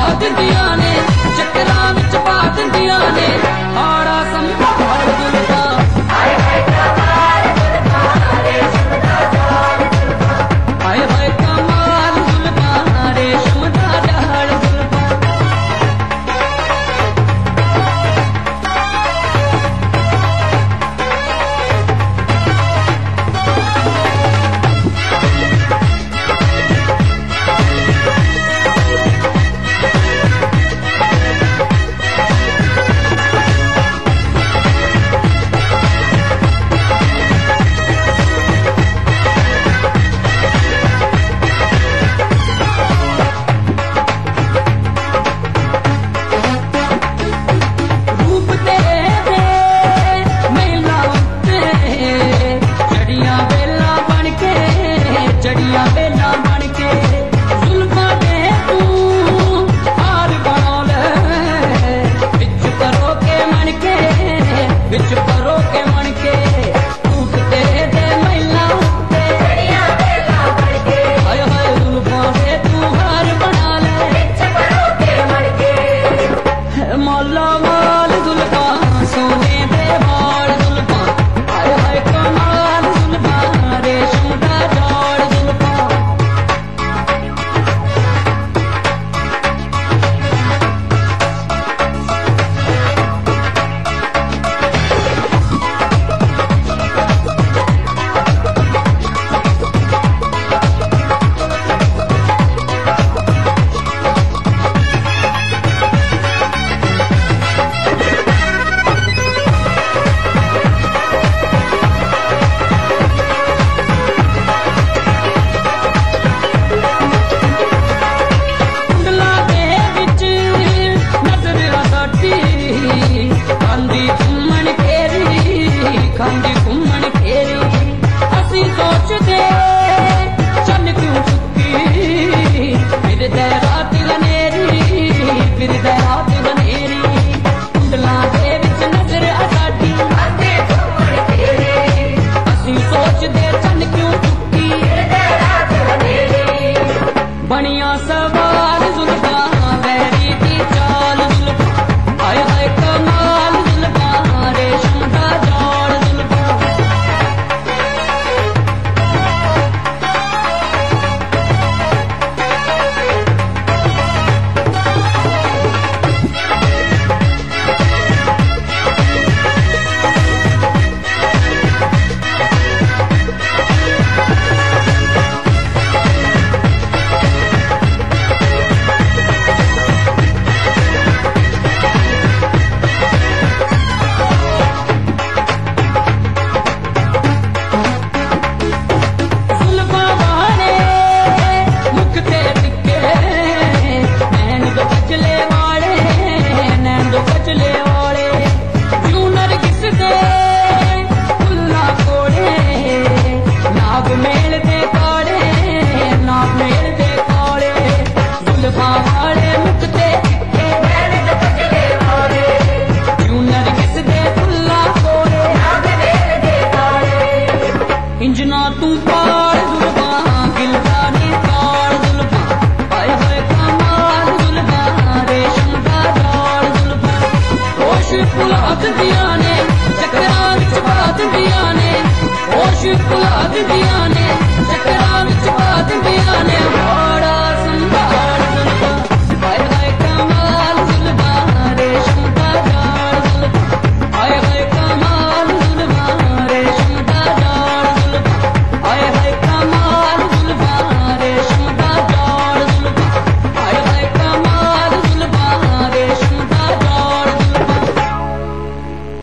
दिंदियां ने चक्करां विच पा दिंदियां ने आड़ा संभाल जुल्फां हाय हाय कमाल जुल्फां रेशम दा जाल जुल्फां हाय हाय कमाल जुल्फां रेशम दा जाल जुल्फां चढ़िया बेला बन के जुल्फां दे तू हार बना ले बिच परो के मन के बिच परो के मन के टूटते दे मैला उत्ते चढ़िया बेला बन के हाय हाय जुल्फां दे तू हार बना ले बिच परो के मन के मौला वाल जुल्फां सोने दे वाल जुल्फां हाय हाय कमाल जुल्फां रेशम दा जाल खांदी घूमन फेरी असी सोचदे चल क्यों चुकी फिरदे रात गनेरी फिरदे रात गनेरी कुंडलां दे विच नजर साडी खांदी घूमन फेरी असी सोचदे चल क्यों चुकी फिरदे रात गनेरी बनिया सवाल जुल्फां